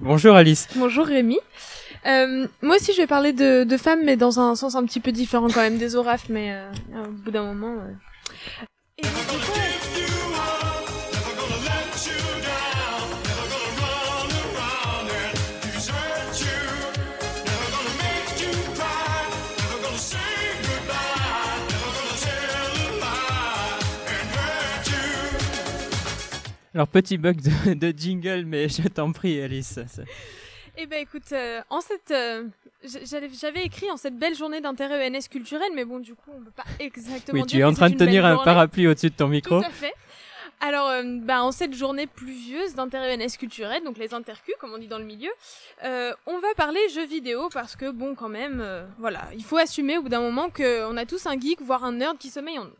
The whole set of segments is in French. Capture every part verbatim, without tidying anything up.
Bonjour Alice. Bonjour Rémi. Euh, moi aussi je vais parler de, de femmes, mais dans un sens un petit peu différent quand même des Oraf, mais euh, au bout d'un moment... Euh... Et donc, du coup, Alors petit bug de, de jingle, mais je t'en prie Alice. Eh ben écoute, euh, en cette, euh, j'avais, j'avais écrit en cette belle journée d'intérêt E N S culturel, mais bon du coup on peut pas exactement. Oui, dire tu es en que train c'est de une tenir belle un journée. parapluie au-dessus de ton micro. Tout à fait. Alors, euh, bah, en cette journée pluvieuse d'intérêt E N S culturel, donc les intercus, comme on dit dans le milieu, euh, on va parler jeux vidéo parce que bon, quand même, euh, voilà, il faut assumer au bout d'un moment qu'on a tous un geek, voire un nerd qui sommeille en nous.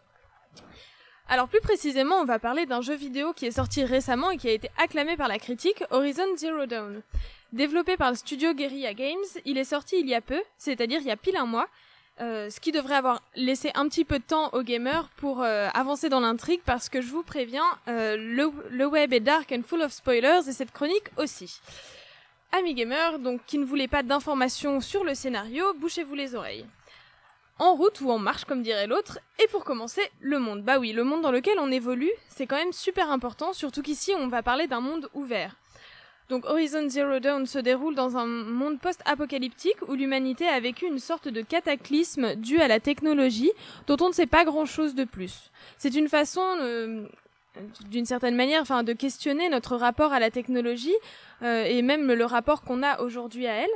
Alors plus précisément, on va parler d'un jeu vidéo qui est sorti récemment et qui a été acclamé par la critique, Horizon Zero Dawn. Développé par le studio Guerrilla Games, il est sorti il y a peu, c'est-à-dire il y a pile un mois, euh, ce qui devrait avoir laissé un petit peu de temps aux gamers pour euh, avancer dans l'intrigue, parce que je vous préviens, euh, le, le web est dark and full of spoilers, et cette chronique aussi. Amis gamers, donc qui ne voulaient pas d'informations sur le scénario, bouchez-vous les oreilles. En route ou en marche, comme dirait l'autre, et pour commencer, le monde. Bah oui, le monde dans lequel on évolue, c'est quand même super important, surtout qu'ici on va parler d'un monde ouvert. Donc Horizon Zero Dawn se déroule dans un monde post-apocalyptique où l'humanité a vécu une sorte de cataclysme dû à la technologie dont on ne sait pas grand-chose de plus. C'est une façon, euh, d'une certaine manière, enfin, de questionner notre rapport à la technologie euh, et même le rapport qu'on a aujourd'hui à elle.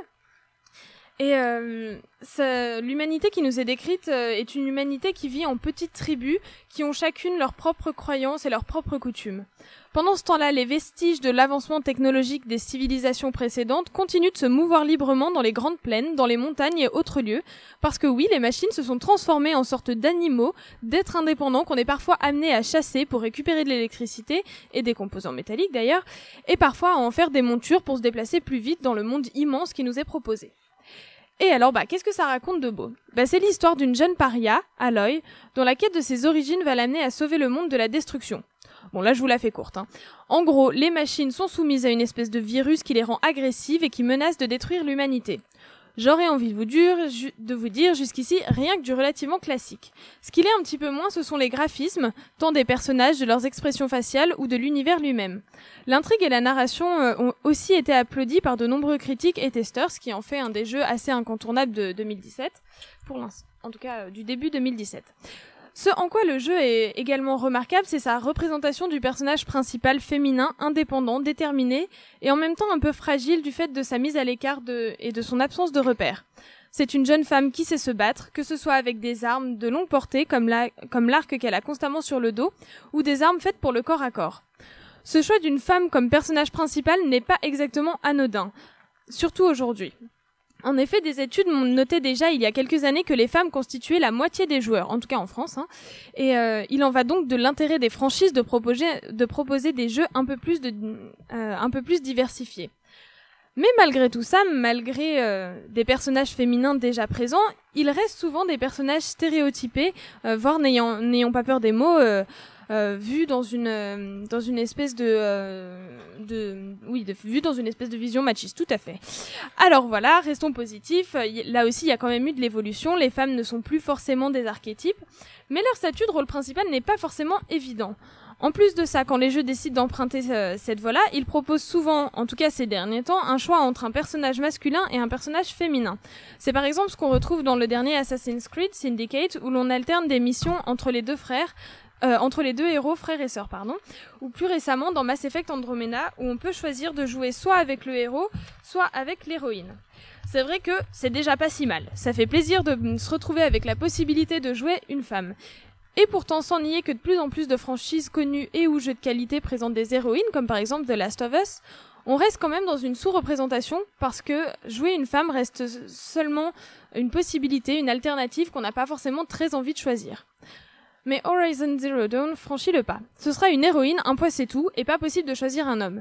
Et euh, ça, l'humanité qui nous est décrite euh, est une humanité qui vit en petites tribus, qui ont chacune leurs propres croyances et leurs propres coutumes. Pendant ce temps-là, les vestiges de l'avancement technologique des civilisations précédentes continuent de se mouvoir librement dans les grandes plaines, dans les montagnes et autres lieux, parce que oui, les machines se sont transformées en sorte d'animaux, d'êtres indépendants qu'on est parfois amenés à chasser pour récupérer de l'électricité, et des composants métalliques d'ailleurs, et parfois à en faire des montures pour se déplacer plus vite dans le monde immense qui nous est proposé. Et alors, bah, qu'est-ce que ça raconte de beau ? Bah, c'est l'histoire d'une jeune paria, Aloy, dont la quête de ses origines va l'amener à sauver le monde de la destruction. Bon, là, je vous la fais courte, hein. En gros, les machines sont soumises à une espèce de virus qui les rend agressives et qui menace de détruire l'humanité. J'aurais envie de vous dire, ju- de vous dire jusqu'ici rien que du relativement classique. Ce qu'il est un petit peu moins, ce sont les graphismes, tant des personnages, de leurs expressions faciales ou de l'univers lui-même. L'intrigue et la narration euh, ont aussi été applaudies par de nombreux critiques et testeurs, ce qui en fait un des jeux assez incontournables de deux mille dix-sept, pour l'instant, en tout cas euh, du début deux mille dix-sept. Ce en quoi le jeu est également remarquable, c'est sa représentation du personnage principal féminin, indépendant, déterminé, et en même temps un peu fragile du fait de sa mise à l'écart de, et de son absence de repères. C'est une jeune femme qui sait se battre, que ce soit avec des armes de longue portée, comme, la, comme l'arc qu'elle a constamment sur le dos, ou des armes faites pour le corps à corps. Ce choix d'une femme comme personnage principal n'est pas exactement anodin, surtout aujourd'hui. En effet, des études m'ont noté déjà il y a quelques années que les femmes constituaient la moitié des joueurs, en tout cas en France, hein, et euh, il en va donc de l'intérêt des franchises de proposer, de proposer des jeux un peu plus, de, euh, un peu plus diversifiés. Mais malgré tout ça, malgré euh, des personnages féminins déjà présents, il reste souvent des personnages stéréotypés, euh, voire n'ayant, n'ayant pas peur des mots, euh, euh, vus dans une euh, dans une espèce de euh, de oui de, vus dans une espèce de vision machiste, tout à fait. Alors voilà, restons positifs. Là aussi, il y a quand même eu de l'évolution. Les femmes ne sont plus forcément des archétypes, mais leur statut de rôle principal n'est pas forcément évident. En plus de ça, quand les jeux décident d'emprunter euh, cette voie-là, ils proposent souvent, en tout cas ces derniers temps, un choix entre un personnage masculin et un personnage féminin. C'est par exemple ce qu'on retrouve dans le dernier Assassin's Creed Syndicate, où l'on alterne des missions entre les deux frères, euh, entre les deux héros, frères et sœurs, pardon, ou plus récemment dans Mass Effect Andromeda, où on peut choisir de jouer soit avec le héros, soit avec l'héroïne. C'est vrai que c'est déjà pas si mal. Ça fait plaisir de se retrouver avec la possibilité de jouer une femme. Et pourtant, sans nier que de plus en plus de franchises connues et ou jeux de qualité présentent des héroïnes, comme par exemple The Last of Us, on reste quand même dans une sous-représentation parce que jouer une femme reste seulement une possibilité, une alternative qu'on n'a pas forcément très envie de choisir. Mais Horizon Zero Dawn franchit le pas. Ce sera une héroïne, un point c'est tout, et pas possible de choisir un homme.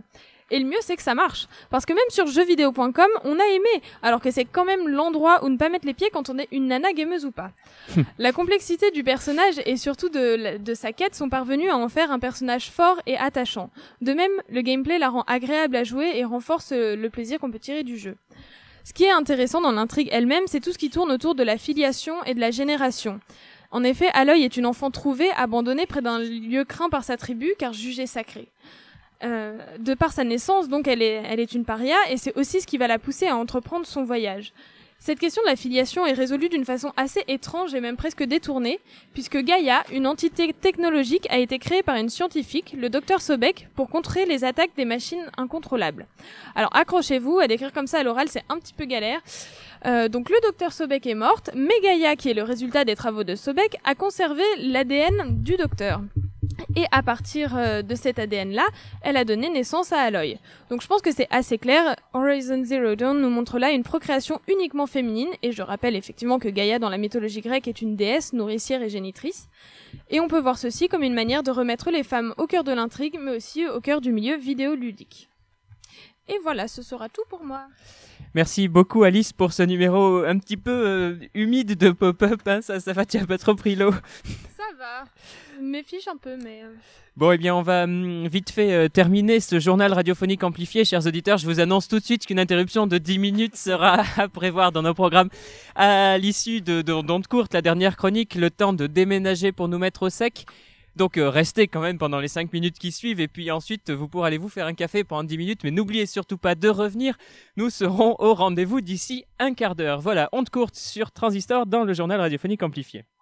Et le mieux, c'est que ça marche. Parce que même sur jeux vidéo point com, on a aimé, alors que c'est quand même l'endroit où ne pas mettre les pieds quand on est une nana gameuse ou pas. La complexité du personnage et surtout de, de sa quête sont parvenus à en faire un personnage fort et attachant. De même, le gameplay la rend agréable à jouer et renforce le plaisir qu'on peut tirer du jeu. Ce qui est intéressant dans l'intrigue elle-même, c'est tout ce qui tourne autour de la filiation et de la génération. En effet, Aloy est une enfant trouvée, abandonnée près d'un lieu craint par sa tribu, car jugée sacrée. Euh, de par sa naissance, donc, elle est, elle est une paria, et c'est aussi ce qui va la pousser à entreprendre son voyage. Cette question de la filiation est résolue d'une façon assez étrange et même presque détournée, puisque Gaïa, une entité technologique, a été créée par une scientifique, le docteur Sobek, pour contrer les attaques des machines incontrôlables. Alors accrochez-vous, à décrire comme ça à l'oral, c'est un petit peu galère. Euh, donc le docteur Sobek est morte, mais Gaïa, qui est le résultat des travaux de Sobek, a conservé l'A D N du docteur. Et à partir euh, de cet A D N-là, elle a donné naissance à Aloy. Donc je pense que c'est assez clair. Horizon Zero Dawn nous montre là une procréation uniquement féminine, et je rappelle effectivement que Gaïa dans la mythologie grecque est une déesse nourricière et génitrice. Et on peut voir ceci comme une manière de remettre les femmes au cœur de l'intrigue, mais aussi au cœur du milieu vidéoludique. Et voilà, ce sera tout pour moi. Merci beaucoup Alice pour ce numéro un petit peu euh, humide de pop-up, hein, ça, ça va, tu as pas trop pris l'eau. Ça va, je me fiche un peu, mais... Euh... Bon, eh bien, on va hum, vite fait euh, terminer ce journal radiophonique amplifié, chers auditeurs. Je vous annonce tout de suite qu'une interruption de dix minutes sera à prévoir dans nos programmes à l'issue de, de d'ondes courtes, la dernière chronique, le temps de déménager pour nous mettre au sec. Donc euh, restez quand même pendant les cinq minutes qui suivent et puis ensuite vous pourrez aller vous faire un café pendant dix minutes, mais n'oubliez surtout pas de revenir, nous serons au rendez-vous d'ici un quart d'heure. Voilà, onde courte sur Transistor dans le journal radiophonique amplifié.